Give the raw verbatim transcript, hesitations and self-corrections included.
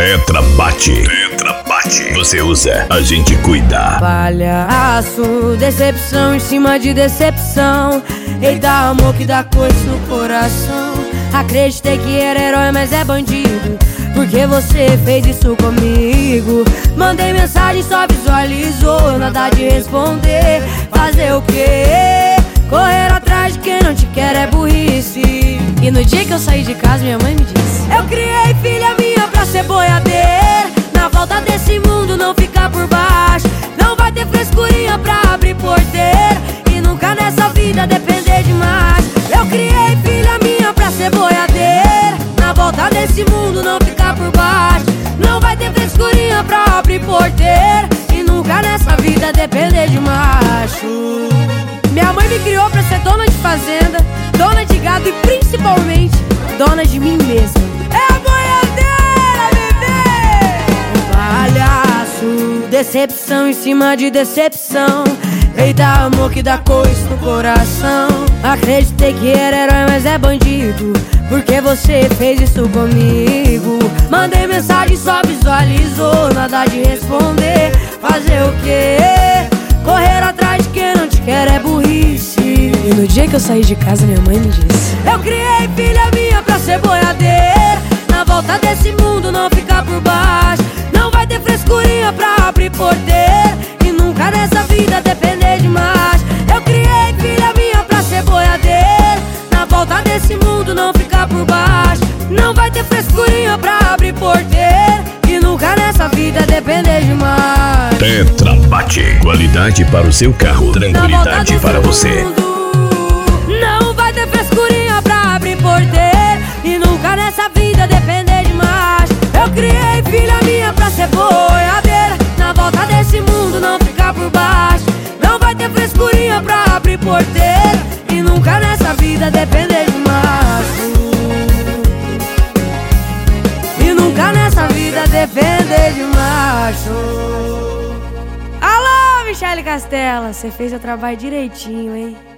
Tetra bate, Tetra bate. Você usa, a gente cuida. Palhaço, decepção em cima de decepção. Eita, amor que dá coisa no coração. Acreditei que era herói, mas é bandido. Porque você fez isso comigo. Mandei mensagem, só visualizou. Nada de responder. Fazer o quê? Correr atrás de quem não te quer é burrice. E no dia que eu saí de casa, minha mãe me disse: eu criei filha minha pra ser boiadeira. Na volta desse mundo não ficar por baixo. Não vai ter frescurinha pra abrir porteira. E nunca nessa vida depender demais. Eu criei filha minha pra ser boiadeira. Na volta desse mundo não ficar por baixo. Não vai ter frescurinha pra abrir porteira. E nunca nessa vida depender de macho. Minha mãe me criou pra ser dona de fazenda, dona de gado e principalmente dona de mim mesma. É a boiadeira, bebê! Palhaço, decepção em cima de decepção. Eita, amor que dá coisa no coração. Acreditei que era herói, mas é bandido. Porque você fez isso comigo. Mandei mensagem, só visualizou. Nada de responder. Fazer o quê? Correr atrás de quem não te quer é burrice. E no dia que eu saí de casa, minha mãe me disse: eu criei filha minha pra ser boiadeira. Na volta desse mundo não ficar por baixo. Não vai ter frescurinha pra abrir porteira. E nunca nessa vida depender de mais. Eu criei filha minha pra ser boiadeira. Na volta desse mundo não ficar por baixo. Não vai ter frescurinha pra abrir porteira. E nunca nessa vida depender de mais. Tetra bate, qualidade para o seu carro, tranquilidade para você. Não vai ter frescurinha pra abrir porteira. E nunca nessa vida depender de mais. Eu criei filha minha pra ser boiadeira. Na volta desse mundo não ficar por baixo. Não vai ter frescurinha pra abrir porteira. E nunca nessa vida depender de macho. E nunca nessa vida depender de macho. Alô, Michele Castela, você fez o trabalho direitinho, hein?